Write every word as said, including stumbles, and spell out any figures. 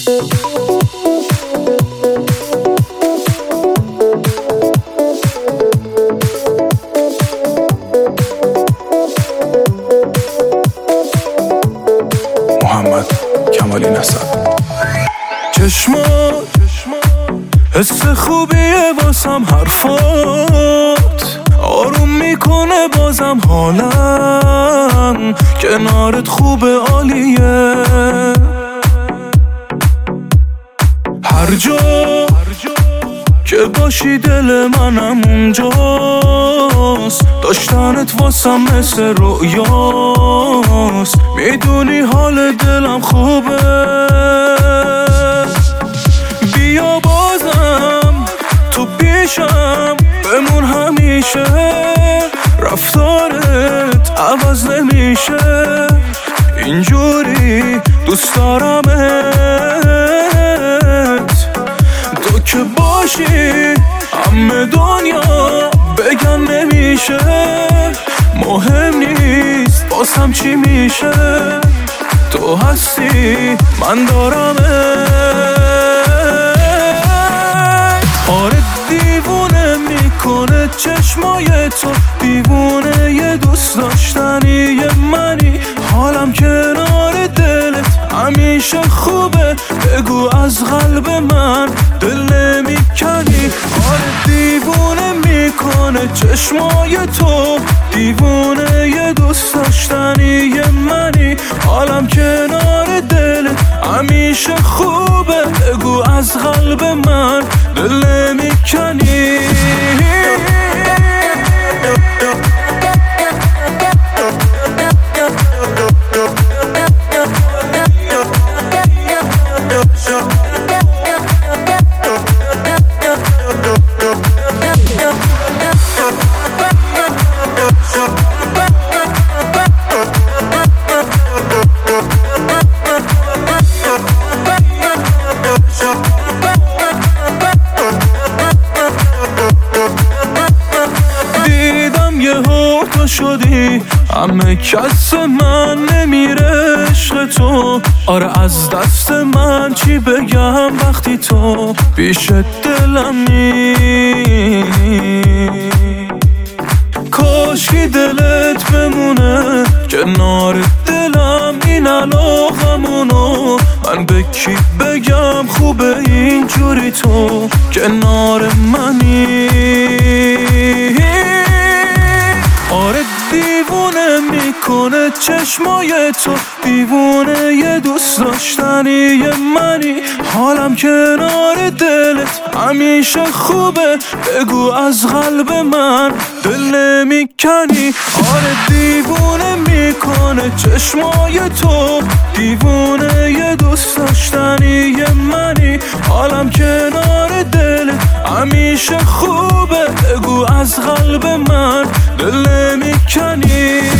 محمد کمالی نسب. چشما حس خوبیه واسم، حرفات آروم میکنه بازم حالم، کنارت خوبه عالیه، هر جا که باشی دل منم اونجاست، داشتنت واسم مثل رؤیاست، میدونی حال دلم خوبه، بیا بازم تو پیشم بمون همیشه، رفتارت عوض نمیشه، اینجوری دوست دارمت، تو که باشی همه دنیا بگن نمیشه، مهم نیست بازم چی میشه، تو هستی من دارمت. آره دیوونه میکنه چشمای تو، دیوونه یه دوست داشتنی منی، حالم کنار دلت همیشه خوبه، بگو از قلب من دل نمیکنی. آره دیوونه میکنه چشمای تو، دیوونه یه دوست داشتنی منی، حالم کنار دلت همیشه خوبه، بگو از قلب من دل نمیکنی. دیدم یه تو شدی، همه کس من نمیره عشق تو، آره از دست من چی بگم وقتی تو پیش دلمی، کاشی دلت بمونه کنار دلم، این علاقمونو من به کی بگم خوبه اینجوری تو کنار منی. آره دیوونه میکنه چشمای تو، دیوونه یه دوست داشتنی منی، حالم کنار دلت همیشه خوبه، بگو از قلب من دل نمیکنی. آره دیوونه میکنه چشمای تو، دیوونه یه دوست داشتنی منی، حالم کنار دلت همیشه خوبه، بگو از قلب من دل نمیکنی.